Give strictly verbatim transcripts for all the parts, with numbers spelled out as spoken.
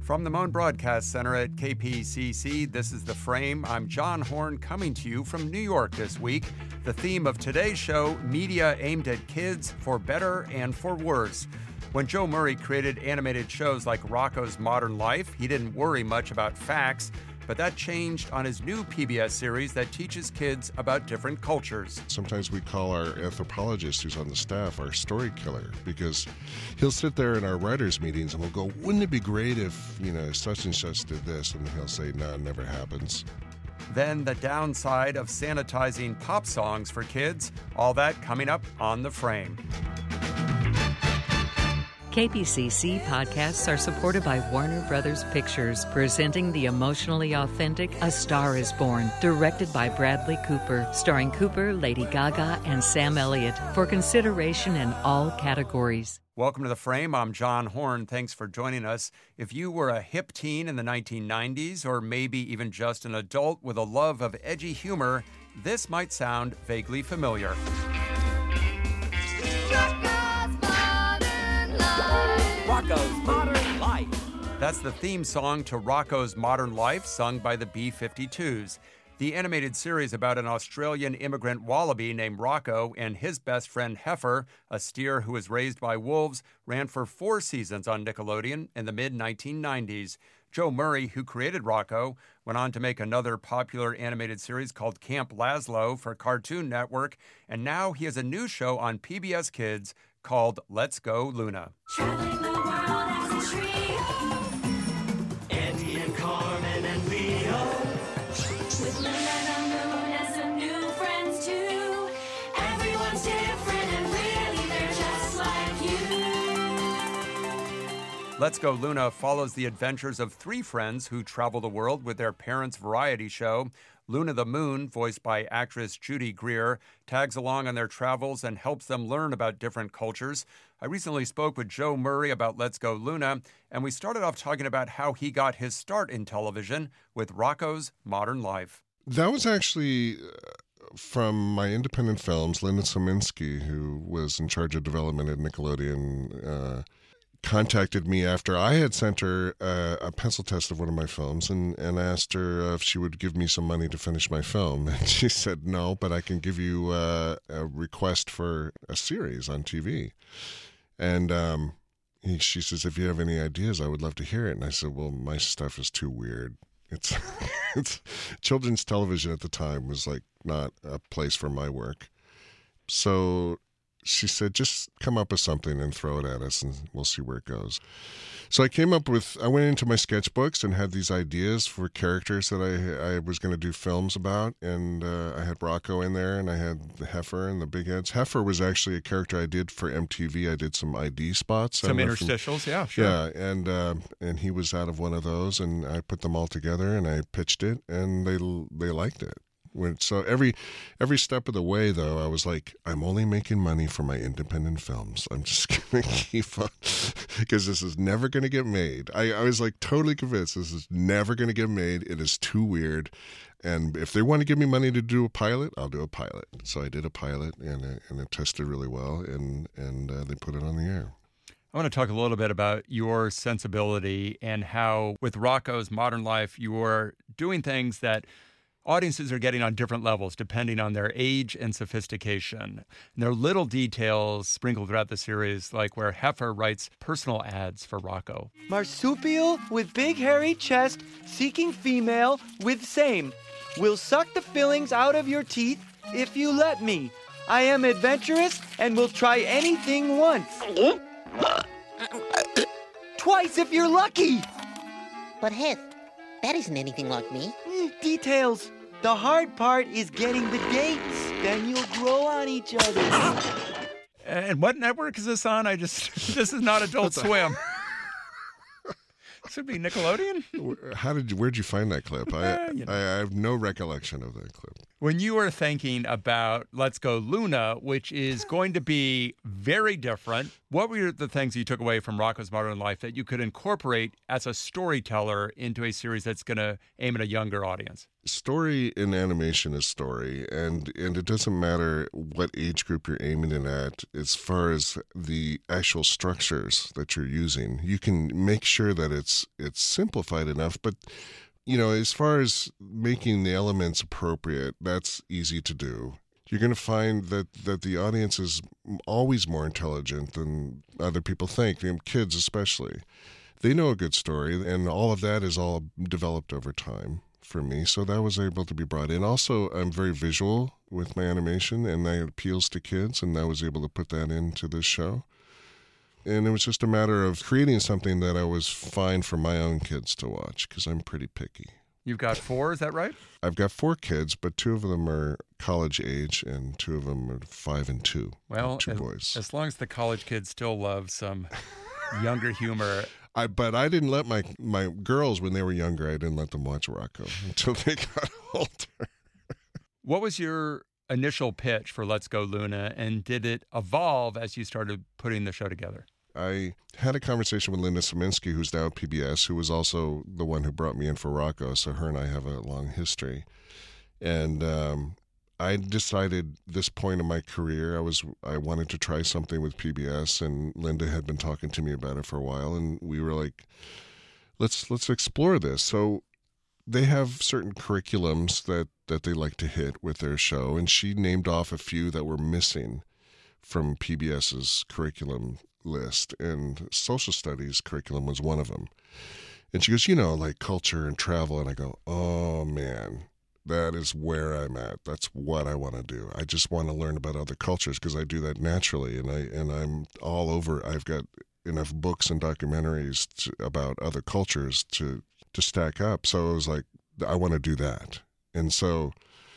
From the Moan Broadcast Center at K P C C, this is The Frame. I'm John Horn, coming to you from New York this week. The theme of today's show, media aimed at kids for better and for worse. When Joe Murray created animated shows like Rocko's Modern Life, he didn't worry much about facts, but that changed on his new P B S series that teaches kids about different cultures. Sometimes we call our anthropologist who's on the staff our story killer, because he'll sit there in our writers' meetings and we'll go, wouldn't it be great if, you know, such and such did this? And he'll say, no, it never happens. Then the downside of sanitizing pop songs for kids. All that coming up on The Frame. K P C C podcasts are supported by Warner Brothers Pictures, presenting the emotionally authentic A Star is Born, directed by Bradley Cooper, starring Cooper, Lady Gaga, and Sam Elliott, for consideration in all categories. Welcome to The Frame. I'm John Horn. Thanks for joining us. If you were a hip teen in the nineteen nineties, or maybe even just an adult with a love of edgy humor, this might sound vaguely familiar. Rocko's Modern Life. That's the theme song to Rocko's Modern Life, sung by the B fifty-twos. The animated series about an Australian immigrant wallaby named Rocko and his best friend Heifer, a steer who was raised by wolves, ran for four seasons on Nickelodeon in the mid nineteen nineties. Joe Murray, who created Rocko, went on to make another popular animated series called Camp Lazlo for Cartoon Network, and now he has a new show on P B S Kids called Let's Go Luna. Traveling the world as a trio. Andy and Carmen and Leo. With Luna and the Moon and some new friends too. Everyone's different and really they're just like you. Let's Go Luna follows the adventures of three friends who travel the world with their parents' variety show. Luna the Moon, voiced by actress Judy Greer, tags along on their travels and helps them learn about different cultures. I recently spoke with Joe Murray about Let's Go Luna, and we started off talking about how he got his start in television with Rocko's Modern Life. That was actually from my independent films. Linda Sominski, who was in charge of development at Nickelodeon, uh, contacted me after I had sent her uh, a pencil test of one of my films and, and asked her if she would give me some money to finish my film. And she said, no, but I can give you uh, a request for a series on T V. And um, he, she says, if you have any ideas, I would love to hear it. And I said, well, my stuff is too weird. It's, it's children's television at the time was like not a place for my work. So she said, just come up with something and throw it at us and we'll see where it goes. So I came up with, I went into my sketchbooks and had these ideas for characters that I I was going to do films about. And uh, I had Rocko in there and I had the Heifer and the Big Heads. Heifer was actually a character I did for M T V. I did some I D spots. Some interstitials, yeah, sure. Yeah, and, uh, and he was out of one of those and I put them all together and I pitched it and they they liked it. When, so every every step of the way, though, I was like, I'm only making money for my independent films. I'm just going to keep on, because this is never going to get made. I, I was like totally convinced this is never going to get made. It is too weird. And if they want to give me money to do a pilot, I'll do a pilot. So I did a pilot, and it, and it tested really well, and, and uh, they put it on the air. I want to talk a little bit about your sensibility and how, with Rocko's Modern Life, you are doing things that audiences are getting on different levels depending on their age and sophistication. And there are little details sprinkled throughout the series, like where Heifer writes personal ads for Rocko. Marsupial with big hairy chest, seeking female with same. Will suck the fillings out of your teeth if you let me. I am adventurous and will try anything once. Twice if you're lucky. But Hef, that isn't anything like me. Details. The hard part is getting the dates. Then you'll grow on each other. And what network is this on? I just, this is not Adult Swim. This would be Nickelodeon? How did you, where'd you find that clip? I, Eh, you know. I, I have no recollection of that clip. When you were thinking about Let's Go Luna, which is going to be very different, what were the things you took away from Rocko's Modern Life that you could incorporate as a storyteller into a series that's going to aim at a younger audience? Story in animation is story, and, and it doesn't matter what age group you're aiming it at as far as the actual structures that you're using. You can make sure that it's it's simplified enough, but you know, as far as making the elements appropriate, that's easy to do. You're going to find that, that the audience is always more intelligent than other people think, and kids especially. They know a good story, and all of that is all developed over time for me, so that was able to be brought in. Also, I'm very visual with my animation, and that appeals to kids, and I was able to put that into this show. And it was just a matter of creating something that I was fine for my own kids to watch, because I'm pretty picky. You've got four, is that right? I've got four kids, but two of them are college age, and two of them are five and two. Well, two as, boys. As long as the college kids still love some younger humor. I but I didn't let my my girls, when they were younger, I didn't let them watch Rocko until they got older. What was your initial pitch for Let's Go Luna, and did it evolve as you started putting the show together? I had a conversation with Linda Saminsky, who's now at P B S, who was also the one who brought me in for Rocko, so her and I have a long history. And um, I decided this point in my career, I was I wanted to try something with P B S, and Linda had been talking to me about it for a while, and we were like, let's let's explore this. So they have certain curriculums that, that they like to hit with their show, and she named off a few that were missing from PBS's curriculum list, and social studies curriculum was one of them. And she goes, you know, like culture and travel. And I go, oh man, that is where I'm at. That's what I want to do. I just want to learn about other cultures because I do that naturally. And I, and I'm all over. I've got enough books and documentaries to, about other cultures to, to stack up. So I was like, I want to do that. And so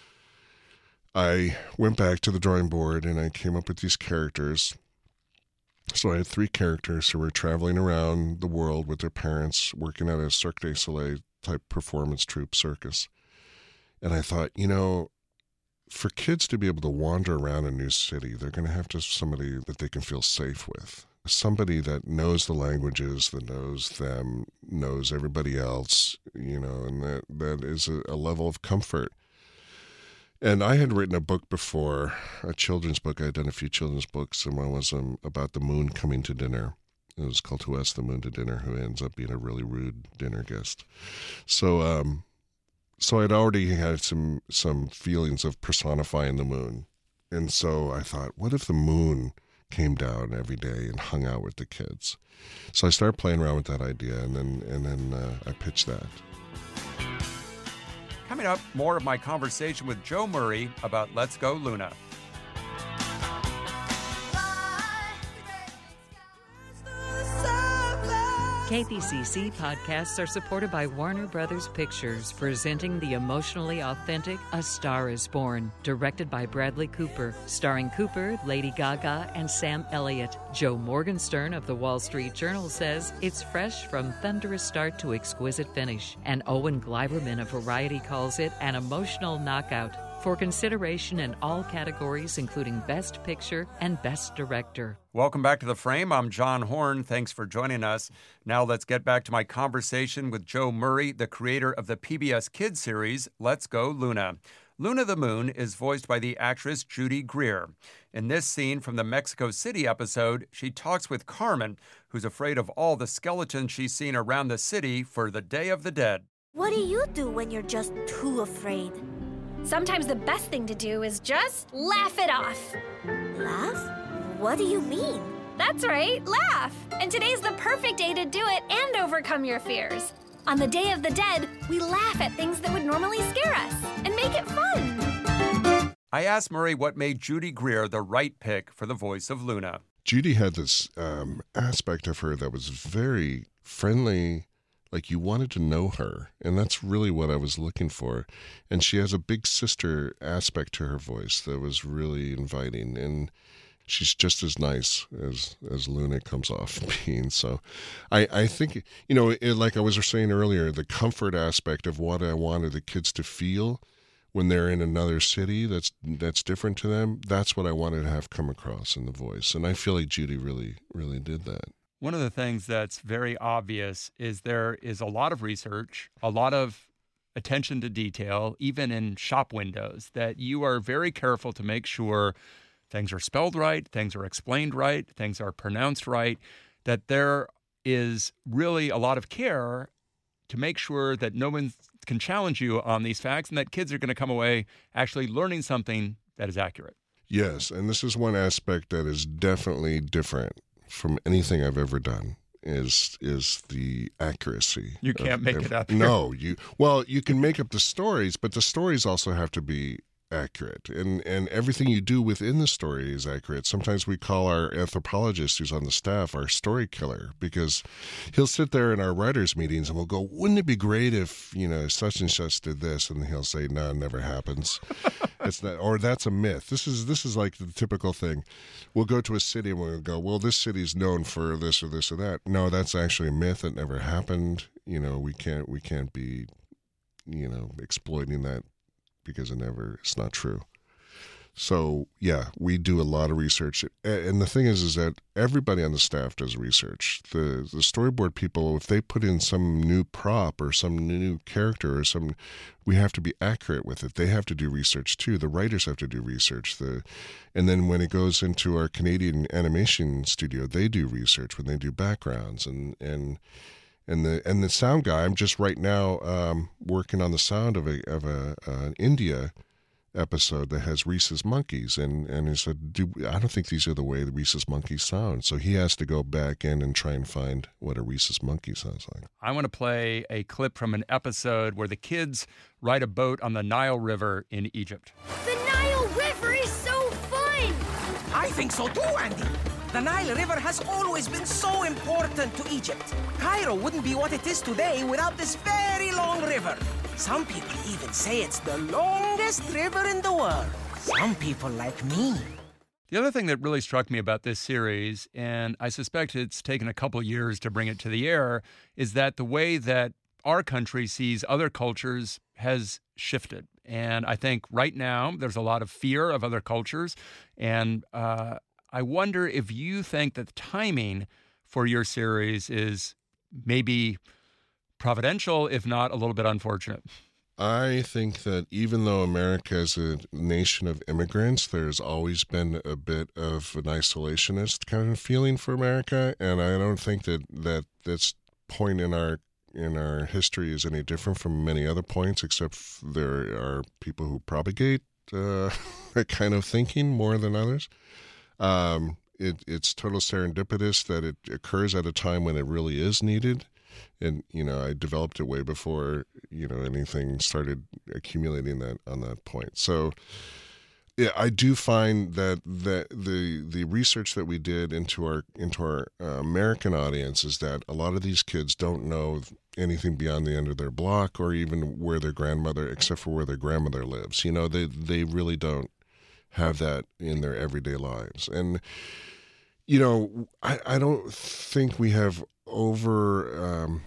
I went back to the drawing board and I came up with these characters. So I had three characters who were traveling around the world with their parents, working at a Cirque du Soleil type performance troupe circus. And I thought, you know, for kids to be able to wander around a new city, they're going to have to have somebody that they can feel safe with. Somebody that knows the languages, that knows them, knows everybody else, you know, and that, that is a, a level of comfort. And I had written a book before, a children's book. I had done a few children's books, and one was um, about the moon coming to dinner. It was called Who Asked the Moon to Dinner, who ends up being a really rude dinner guest. So um, so I'd already had some, some feelings of personifying the moon. And so I thought, what if the moon came down every day and hung out with the kids? So I started playing around with that idea, and then, and then uh, I pitched that. Coming up, more of my conversation with Joe Murray about Let's Go Luna. K P C C podcasts are supported by Warner Brothers Pictures, presenting the emotionally authentic A Star is Born, directed by Bradley Cooper, starring Cooper, Lady Gaga, and Sam Elliott. Joe Morgenstern of the Wall Street Journal says it's fresh from thunderous start to exquisite finish, and Owen Gleiberman of Variety calls it an emotional knockout. For consideration in all categories, including Best Picture and Best Director. Welcome back to The Frame. I'm John Horn. Thanks for joining us. Now let's get back to my conversation with Joe Murray, the creator of the P B S Kids series, Let's Go Luna. Luna the Moon is voiced by the actress Judy Greer. In this scene from the Mexico City episode, she talks with Carmen, who's afraid of all the skeletons she's seen around the city for the Day of the Dead. What do you do when you're just too afraid? Sometimes the best thing to do is just laugh it off. Laugh? What do you mean? That's right, laugh. And today's the perfect day to do it and overcome your fears. On the Day of the Dead, we laugh at things that would normally scare us and make it fun. I asked Murray what made Judy Greer the right pick for the voice of Luna. Judy had this um, aspect of her that was very friendly, like you wanted to know her, and that's really what I was looking for. And she has a big sister aspect to her voice that was really inviting, and she's just as nice as as Luna comes off being. So I, I think, you know, it, like I was saying earlier, the comfort aspect of what I wanted the kids to feel when they're in another city that's that's different to them. That's what I wanted to have come across in the voice. And I feel like Judy really, really did that. One of the things that's very obvious is there is a lot of research, a lot of attention to detail, even in shop windows, that you are very careful to make sure things are spelled right, things are explained right, things are pronounced right, that there is really a lot of care to make sure that no one can challenge you on these facts and that kids are going to come away actually learning something that is accurate. Yes, and this is one aspect that is definitely different from anything I've ever done. Is is the accuracy? You can't of, make of, it up. No, you well, you can make up the stories, but the stories also have to be accurate, and and everything you do within the story is accurate. Sometimes we call our anthropologist who's on the staff our story killer, because he'll sit there in our writers' meetings and we'll go, "Wouldn't it be great if, you know, such and such did this?" And he'll say, "No, it never happens." It's not, or that's a myth. This is this is like the typical thing. We'll go to a city and we'll go, "Well, this city's known for this or this or that." No, that's actually a myth. It never happened. You know, we can't we can't be, you know, exploiting that because it never it's not true. So yeah, we do a lot of research, and the thing is, is that everybody on the staff does research. The the storyboard people, if they put in some new prop or some new character or some, we have to be accurate with it. They have to do research too. The writers have to do research. The, and then when it goes into our Canadian animation studio, they do research when they do backgrounds and and. And the and the sound guy, I'm just right now um, working on the sound of a of a uh, India episode that has Rhesus monkeys, and and he said, "Do I don't think these are the way the Rhesus monkeys sound." So he has to go back in and try and find what a Rhesus monkey sounds like. I want to play a clip from an episode where the kids ride a boat on the Nile River in Egypt. The Nile River is so fun! I think so too, Andy. The Nile River has always been so important to Egypt. Cairo wouldn't be what it is today without this very long river. Some people even say it's the longest river in the world. Some people like me. The other thing that really struck me about this series, and I suspect it's taken a couple years to bring it to the air, is that the way that our country sees other cultures has shifted. And I think right now there's a lot of fear of other cultures, and uh, I wonder if you think that the timing for your series is maybe providential, if not a little bit unfortunate. I think that even though America is a nation of immigrants, there's always been a bit of an isolationist kind of feeling for America, and I don't think that, that this point in our in our history is any different from many other points, except there are people who propagate uh, that kind of thinking more than others. Um, it, it's total serendipitous that it occurs at a time when it really is needed. And, you know, I developed it way before, you know, anything started accumulating that on that point. So, yeah, I do find that, that the the research that we did into our into our uh, American audience is that a lot of these kids don't know anything beyond the end of their block or even where their grandmother, except for where their grandmother lives. You know, they they really don't have that in their everyday lives. And, you know, I, I don't think we have over um,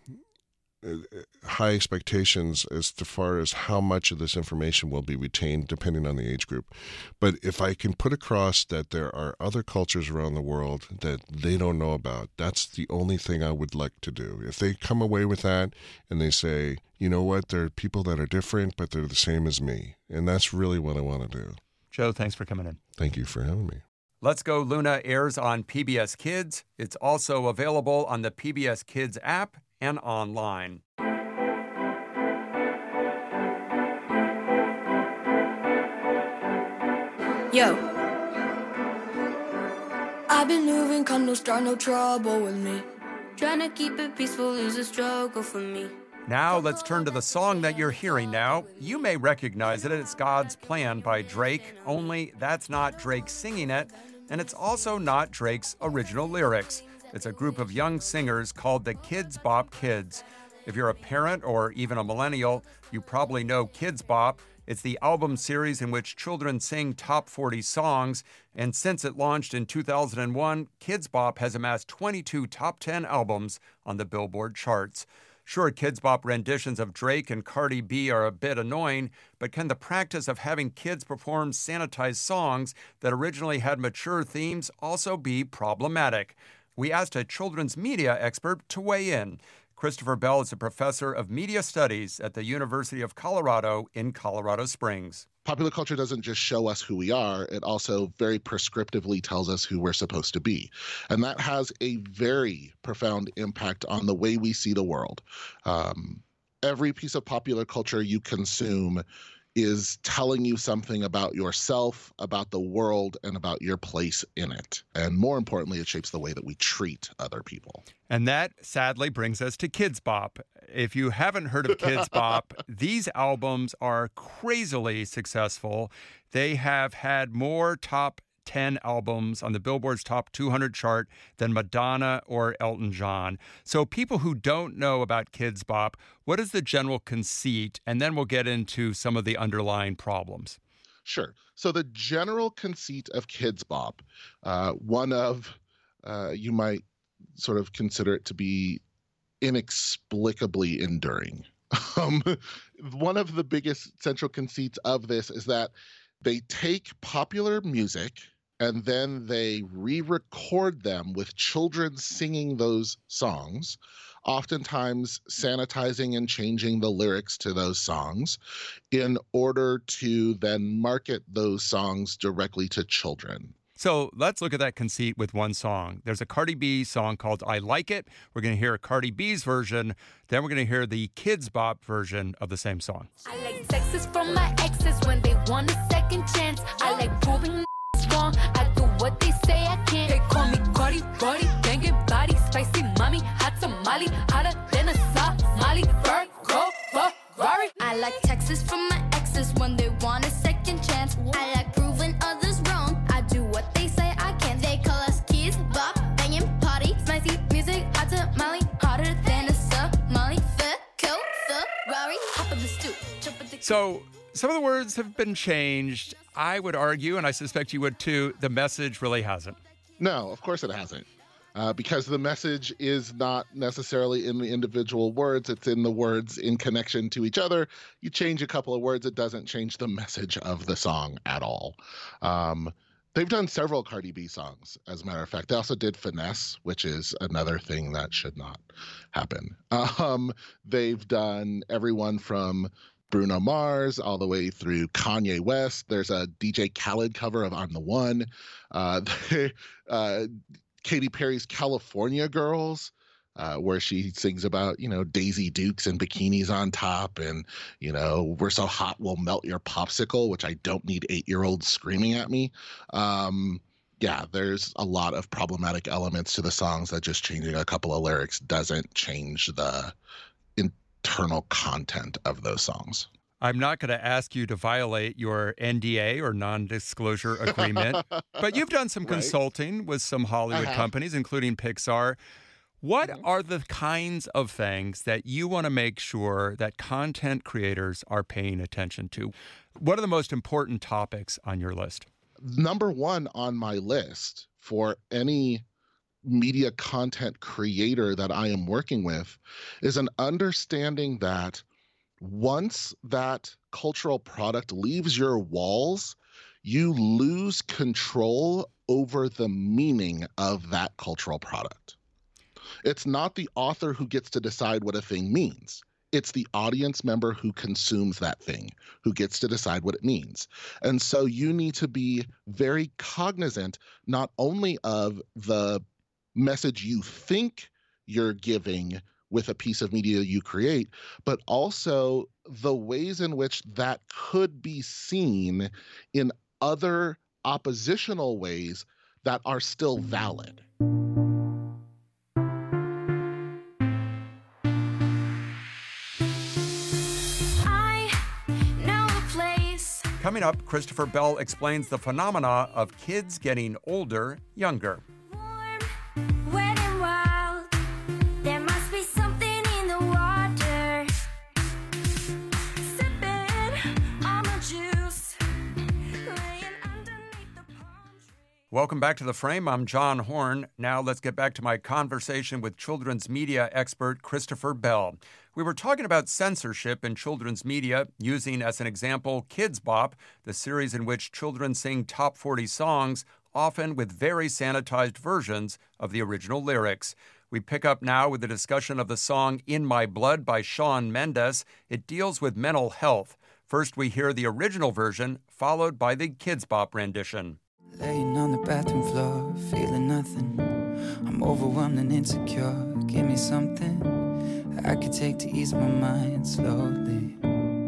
high expectations as to far as how much of this information will be retained depending on the age group. But if I can put across that there are other cultures around the world that they don't know about, that's the only thing I would like to do. If they come away with that and they say, you know what, there are people that are different, but they're the same as me. And that's really what I want to do. Joe, thanks for coming in. Thank you for having me. Let's Go Luna airs on P B S Kids. It's also available on the P B S Kids app and online. Yo. I've been moving, come no start, no trouble with me. Trying to keep it peaceful is a struggle for me. Now let's turn to the song that you're hearing now. You may recognize it. It's God's Plan by Drake, only that's not Drake singing it, and it's also not Drake's original lyrics. It's a group of young singers called the Kidz Bop Kids. If you're a parent or even a millennial, you probably know Kidz Bop. It's the album series in which children sing top forty songs, and since it launched in two thousand one, Kidz Bop has amassed twenty-two top ten albums on the Billboard charts. Sure, Kidz Bop renditions of Drake and Cardi B are a bit annoying, but can the practice of having kids perform sanitized songs that originally had mature themes also be problematic? We asked a children's media expert to weigh in. Christopher Bell is a professor of media studies at the University of Colorado in Colorado Springs. Popular culture doesn't just show us who we are, it also very prescriptively tells us who we're supposed to be. And that has a very profound impact on the way we see the world. Um, every piece of popular culture you consume is telling you something about yourself, about the world, and about your place in it. And more importantly, it shapes the way that we treat other people. And that, sadly, brings us to Kidz Bop. If you haven't heard of Kidz Bop, these albums are crazily successful. They have had more top ten albums on the Billboard's Top two hundred chart than Madonna or Elton John. So people who don't know about Kidz Bop, what is the general conceit? And then we'll get into some of the underlying problems. Sure. So the general conceit of Kidz Bop, uh, one of, uh, you might sort of consider it to be inexplicably enduring. Um, one of the biggest central conceits of this is that they take popular music and then they re-record them with children singing those songs, oftentimes sanitizing and changing the lyrics to those songs in order to then market those songs directly to children. So let's look at that conceit with one song. There's a Cardi B song called I Like It. We're going to hear Cardi B's version. Then we're going to hear the Kidz Bop version of the same song. I like texts from my exes when they want a second chance. I like proving wrong. I do what they say I can't. They call me Cardi, Cardi, banging body, spicy mommy, hot tamale, hotter than a Somali. Virgo, Ferrari. I like texts from my exes when they want a second chance. I like proving others wrong. I do what they say I can't. They call us Kidz Bop, banging party, spicy music, hot tamale, hotter than a Somali. Virgo, Ferrari. Hop in the stoop, jump in the. So some of the words have been changed. I would argue, and I suspect you would too, the message really hasn't. No, of course it hasn't. Uh, because the message is not necessarily in the individual words. It's in the words in connection to each other. You change a couple of words, it doesn't change the message of the song at all. Um, they've done several Cardi B songs, as a matter of fact. They also did Finesse, which is another thing that should not happen. Um, they've done everyone from Bruno Mars all the way through Kanye West. There's a D J Khaled cover of I'm the One. Uh, they, uh, Katy Perry's California Girls, uh, where she sings about, you know, Daisy Dukes and bikinis on top and, you know, we're so hot we'll melt your popsicle, which I don't need eight-year-olds screaming at me. Um, yeah, there's a lot of problematic elements to the songs that just changing a couple of lyrics doesn't change the internal content of those songs. I'm not going to ask you to violate your N D A or non-disclosure agreement, but you've done some Right. consulting with some Hollywood Uh-huh. companies, including Pixar. What Mhm. are the kinds of things that you want to make sure that content creators are paying attention to? What are the most important topics on your list? Number one on my list for any media content creator that I am working with is an understanding that once that cultural product leaves your walls, you lose control over the meaning of that cultural product. It's not the author who gets to decide what a thing means. It's the audience member who consumes that thing who gets to decide what it means. And so you need to be very cognizant not only of the message you think you're giving with a piece of media you create, but also the ways in which that could be seen in other oppositional ways that are still valid. I know a place. Coming up, Christopher Bell explains the phenomena of kids getting older, younger. Wet and wild, there must be something in the water. Sipping on the juice, laying underneath the palm tree. Welcome back to The Frame. I'm John Horn. Now let's get back to my conversation with children's media expert Christopher Bell. We were talking about censorship in children's media, using as an example Kidz Bop, the series in which children sing top forty songs, often with very sanitized versions of the original lyrics. We pick up now with a discussion of the song In My Blood by Shawn Mendes. It deals with mental health. First, we hear the original version, followed by the Kidz Bop rendition. Laying on the bathroom floor, feeling nothing. I'm overwhelmed and insecure. Give me something I could take to ease my mind slowly.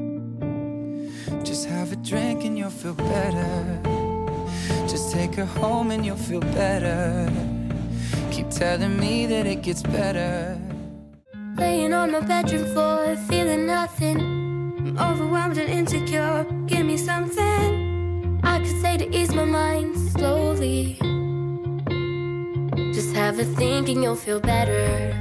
Just have a drink and you'll feel better. Just take her home and you'll feel better. Keep telling me that it gets better. Laying on my bedroom floor, feeling nothing. I'm overwhelmed and insecure. Give me something I could say to ease my mind slowly. Just have a think and you'll feel better.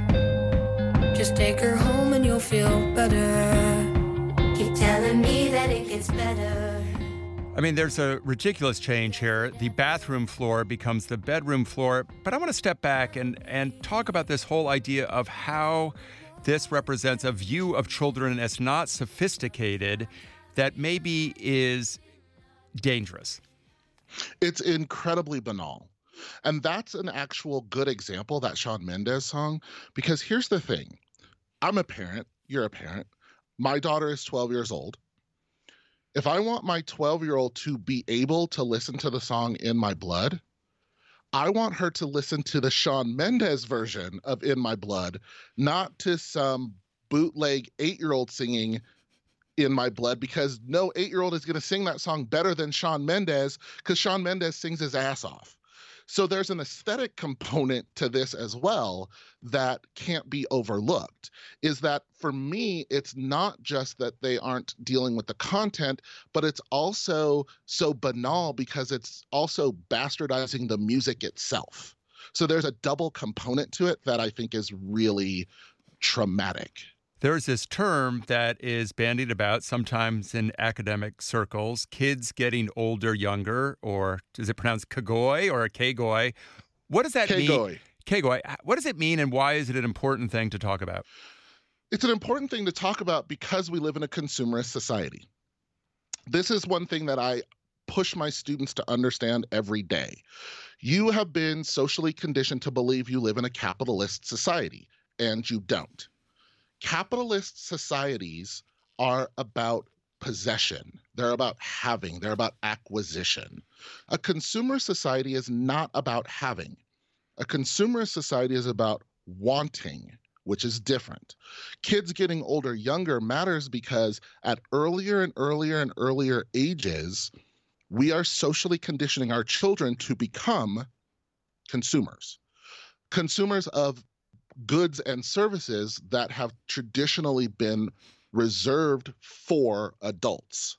Just take her home and you'll feel better. Keep telling me that it gets better. I mean, there's a ridiculous change here. The bathroom floor becomes the bedroom floor. But I want to step back and, and talk about this whole idea of how this represents a view of children as not sophisticated that maybe is dangerous. It's incredibly banal. And that's an actual good example, that Shawn Mendes song, because here's the thing. I'm a parent. You're a parent. My daughter is twelve years old. If I want my twelve-year-old to be able to listen to the song In My Blood, I want her to listen to the Shawn Mendes version of In My Blood, not to some bootleg eight-year-old singing In My Blood, because no eight-year-old is going to sing that song better than Shawn Mendes, because Shawn Mendes sings his ass off. So there's an aesthetic component to this as well that can't be overlooked, is that for me, it's not just that they aren't dealing with the content, but it's also so banal because it's also bastardizing the music itself. So there's a double component to it that I think is really traumatic. There's this term that is bandied about sometimes in academic circles, kids getting older, younger, or is it pronounced kagoi or kagoi? What does that Kagoi. mean? Kagoi. What does it mean and why is it an important thing to talk about? It's an important thing to talk about because we live in a consumerist society. This is one thing that I push my students to understand every day. You have been socially conditioned to believe you live in a capitalist society, and you don't. Capitalist societies are about possession. They're about having. They're about acquisition. A consumer society is not about having. A consumer society is about wanting, which is different. Kids getting older, younger matters because at earlier and earlier and earlier ages, we are socially conditioning our children to become consumers. Consumers of goods and services that have traditionally been reserved for adults.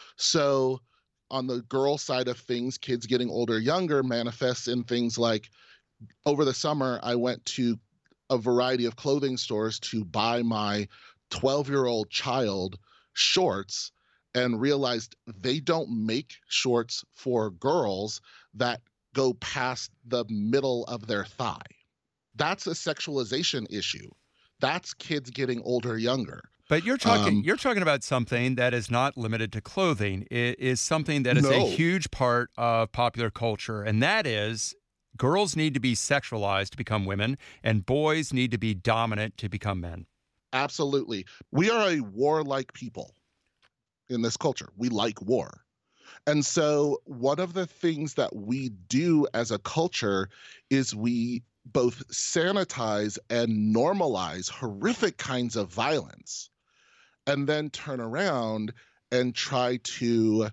So on the girl side of things, kids getting older, younger manifests in things like, over the summer, I went to a variety of clothing stores to buy my twelve-year-old child shorts and realized they don't make shorts for girls that go past the middle of their thigh. That's a sexualization issue. That's kids getting older, younger. But you're talking Um, you're talking about something that is not limited to clothing. It is something that is No. a huge part of popular culture, and that is girls need to be sexualized to become women, and boys need to be dominant to become men. Absolutely. We are a warlike people in this culture. We like war. And so one of the things that we do as a culture is we both sanitize and normalize horrific kinds of violence and then turn around and try to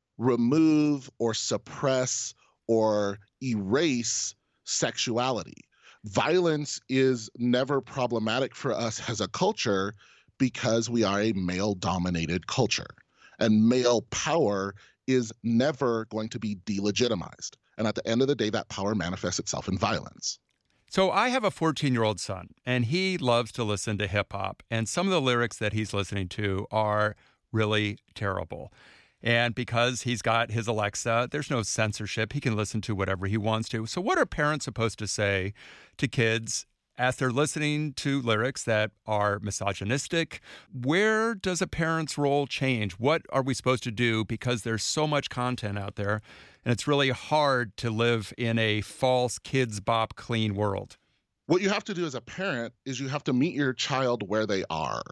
remove or suppress or erase sexuality. Violence is never problematic for us as a culture because we are a male-dominated culture. And male power is never going to be delegitimized. And at the end of the day, that power manifests itself in violence. So I have a fourteen-year-old son, and he loves to listen to hip-hop, and some of the lyrics that he's listening to are really terrible. And because he's got his Alexa, there's no censorship. He can listen to whatever he wants to. So what are parents supposed to say to kids as they're listening to lyrics that are misogynistic? Where does a parent's role change? What are we supposed to do? Because there's so much content out there, and it's really hard to live in a false kids bop clean world. What you have to do as a parent is you have to meet your child where they are.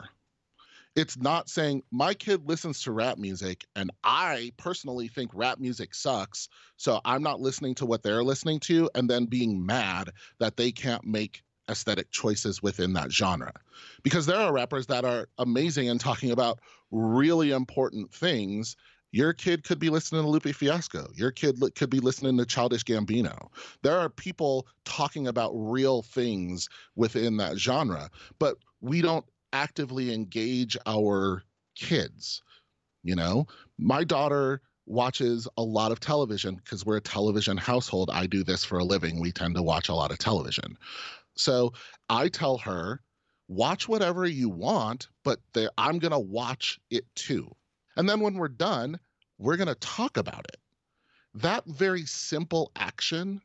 It's not saying my kid listens to rap music and I personally think rap music sucks, so I'm not listening to what they're listening to, and then being mad that they can't make aesthetic choices within that genre. Because there are rappers that are amazing and talking about really important things. Your kid could be listening to Lupe Fiasco. Your kid li- could be listening to Childish Gambino. There are people talking about real things within that genre, but we don't actively engage our kids. You know, my daughter watches a lot of television because we're a television household. I do this for a living. We tend to watch a lot of television. So I tell her, watch whatever you want, but there, I'm going to watch it too. And then when we're done, we're going to talk about it. That very simple action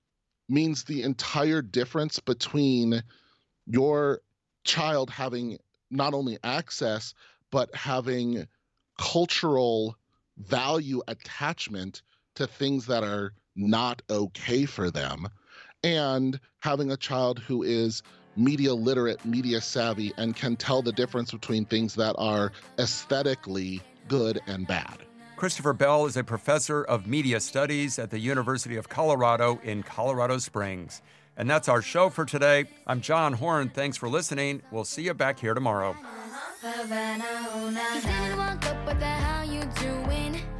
means the entire difference between your child having not only access, but having cultural value attachment to things that are not okay for them, and having a child who is media literate, media savvy, and can tell the difference between things that are aesthetically good and bad. Christopher Bell is a professor of media studies at the University of Colorado in Colorado Springs. And that's our show for today. I'm John Horn. Thanks for listening. We'll see you back here tomorrow. Havana, oh, nah, nah. He didn't walk up, but the how you doing?